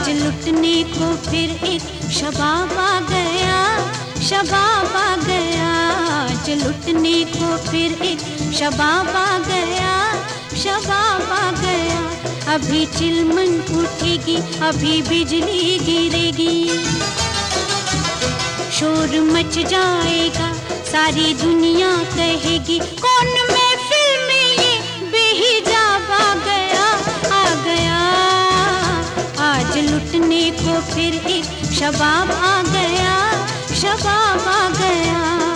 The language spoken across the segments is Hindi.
लुटने को फिर एक शबाब आ गया, शबाब आ गया। आज लुटने को फिर एक शबाब आ गया, शबाब आ गया। अभी चिलमन उठेगी, अभी बिजली गिरेगी, शोर मच जाएगा, सारी दुनिया कहेगी कौन महफिल में ये बेहिजाब आ गया, आ गया। आज लुटने को फिर एक शबाब आ गया, शबाब आ गया।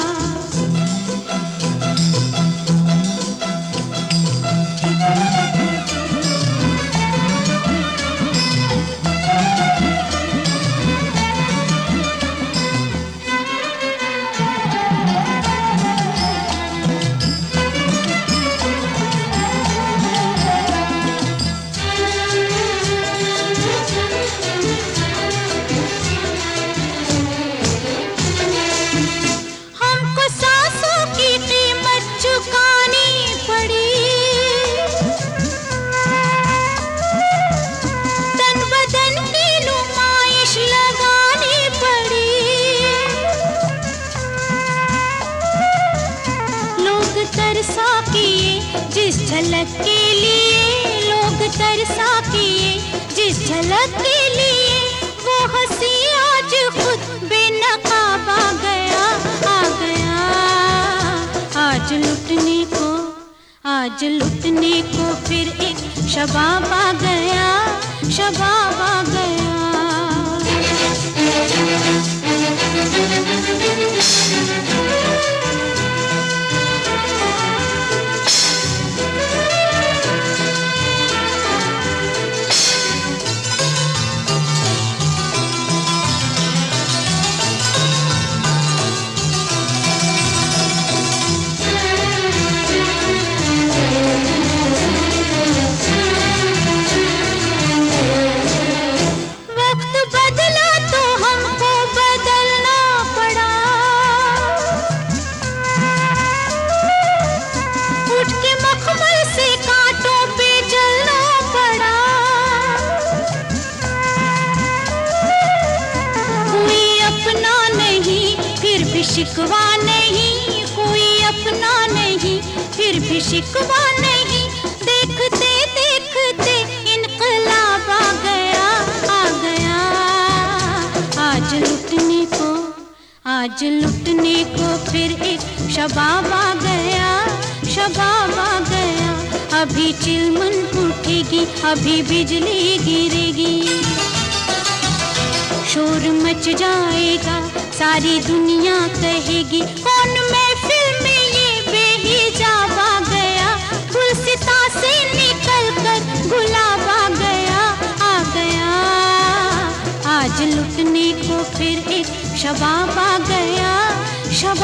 तरसा किए जिस झलक के लिए, लोग तरसा किए जिस झलक के लिए, वो हंसी आज खुद बेनकाब आ गया, आ गया। आज लुटने को फिर एक शबाब आ गया, शबाब आ गया। शिकवा नहीं, कोई अपना नहीं, फिर भी शिकवा नहीं। देखते देखते इनकलाब आ गया, आ गया। आज लुटने को फिर एक शबाब आ गया, शबाब आ गया। अभी चिलमन उठेगी, अभी बिजली गिरेगी, शोर मच जाएगा, सारी दुनिया कहेगी कौन महफिल में ये बेहिजाब आ गया, गुलसिता से निकल कर गुलाब आ गया, आ गया। आज लुटने को फिर एक शबाब आ गया, शबाब